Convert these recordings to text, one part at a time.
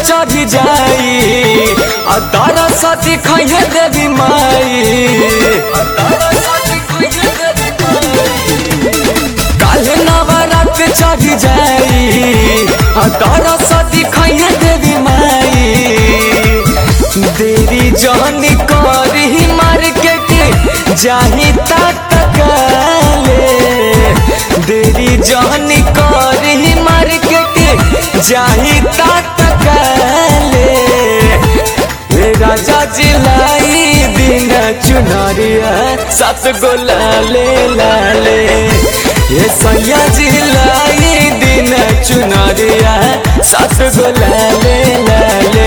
चढ़ी जाई तारा साथी खैहे देवी माई काले नवरात चढ़ी जाई तारा साथी खैहे देवी माई देरी जानी करी मार्केट जाही तकाले देरी जानी करी मार्केट जाही तकाले राजा जिलाई दिन चुनरिया सात गो लाले लाले ये सैया जिलाई दिन चुनरिया सात गो लाले लाले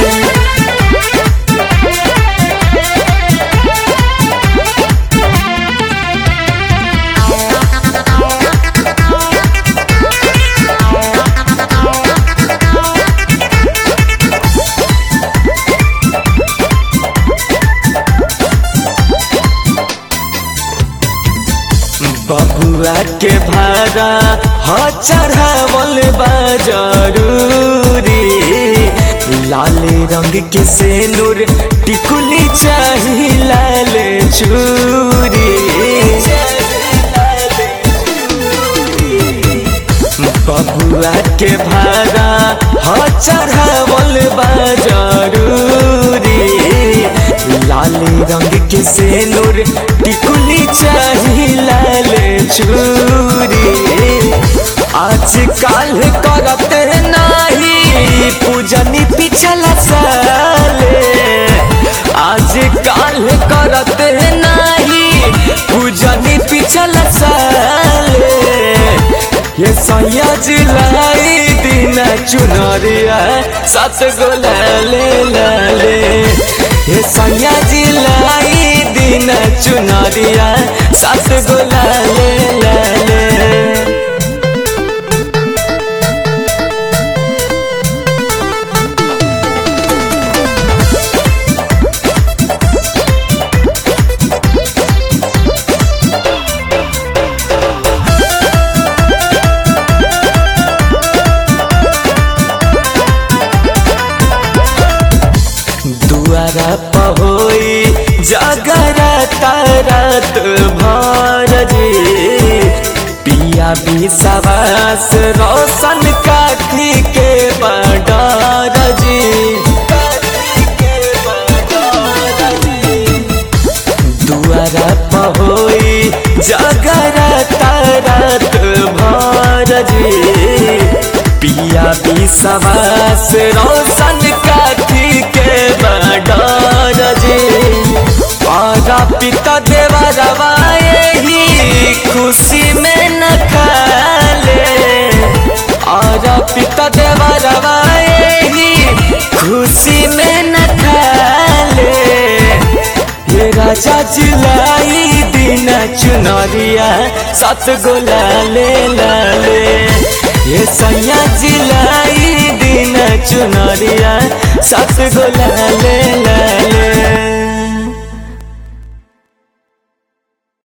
बबुआ के भाड़ा ह चढ़ावल बा जरूरी लाल रंग के सेनुर टिकुली चाही लाल चूरी बबुआ के भाड़ा ह चढ़ावल बा जरूरी लाल रंग के सेनुर टिकुली चाही लाल चूरी आज काल करते नहीं पूजनी पिछला साले आज काल करते नहीं पूजनी पिछला साले ये सैया जिलाई दिन चुनरिया सात गो लाले लाले ये सैया जिलाई दिन चुनरिया सात गो लाले लाले दुआरा पहोई जागरता रात भर जी पिया विश्वास रोशन काठी के बडर जी दुआरा पहोई जागरता रात भर जी पिया विश्वास रोशन काठी के बडर जी पारा पिता देवा रवाए ही खुशी में न खाले और पिता देवा रवाए ही खुशी में न खाले ये राजा जिलाई दिन चुनरिया सात गो लाले लाले ये सैया जिलाई दिन चुनरिया सात गो लाले लाले।